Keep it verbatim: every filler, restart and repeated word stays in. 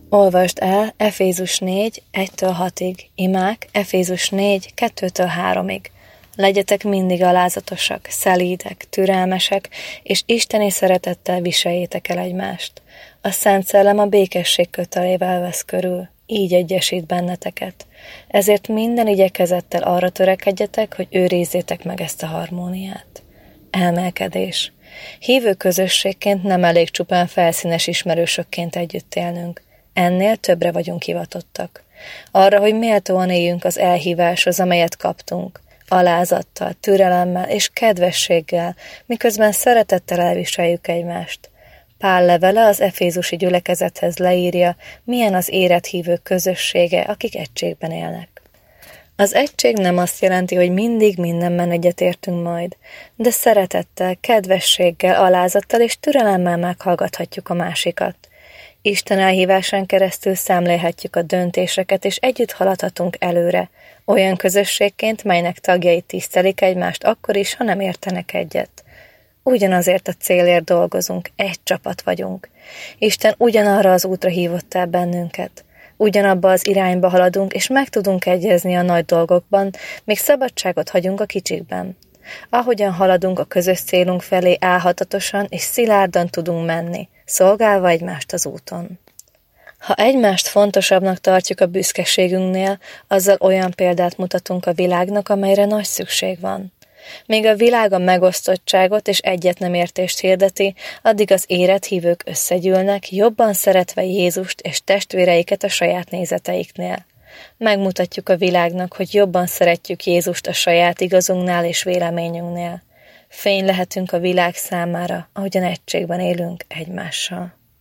Olvasd el Efézus négy, egytől hatig, imák Efézus négy, kettőtől háromig. Legyetek mindig alázatosak, szelídek, türelmesek, és isteni szeretettel viseljétek el egymást. A Szent Szellem a békesség kötelével vesz körül, így egyesít benneteket. Ezért minden igyekezettel arra törekedjetek, hogy őrizzétek meg ezt a harmóniát. Emelkedés. Hívő közösségként nem elég csupán felszínes ismerősökként együtt élnünk. Ennél többre vagyunk hivatottak. Arra, hogy méltóan éljünk az elhíváshoz, amelyet kaptunk. Alázattal, türelemmel és kedvességgel, miközben szeretettel elviseljük egymást. Pál levele az efézusi gyülekezethez leírja, milyen az érett hívők közössége, akik egységben élnek. Az egység nem azt jelenti, hogy mindig mindenben egyetértünk majd, de szeretettel, kedvességgel, alázattal és türelemmel meghallgathatjuk a másikat. Isten elhívásán keresztül szemlélhetjük a döntéseket, és együtt haladhatunk előre, olyan közösségként, melynek tagjai tisztelik egymást akkor is, ha nem értenek egyet. Ugyanazért a célért dolgozunk, egy csapat vagyunk. Isten ugyanarra az útra hívott el bennünket. Ugyanabba az irányba haladunk, és meg tudunk egyezni a nagy dolgokban, még szabadságot hagyunk a kicsikben. Ahogyan haladunk a közös célunk felé, álhatatosan és szilárdan tudunk menni, szolgálva egymást az úton. Ha egymást fontosabbnak tartjuk a büszkeségünknél, azzal olyan példát mutatunk a világnak, amelyre nagy szükség van. Míg a világ a megosztottságot és egyetnemértést hirdeti, addig az érett hívők összegyűlnek, jobban szeretve Jézust és testvéreiket a saját nézeteiknél. Megmutatjuk a világnak, hogy jobban szeretjük Jézust a saját igazunknál és véleményünknél. Fény lehetünk a világ számára, ahogyan egységben élünk egymással.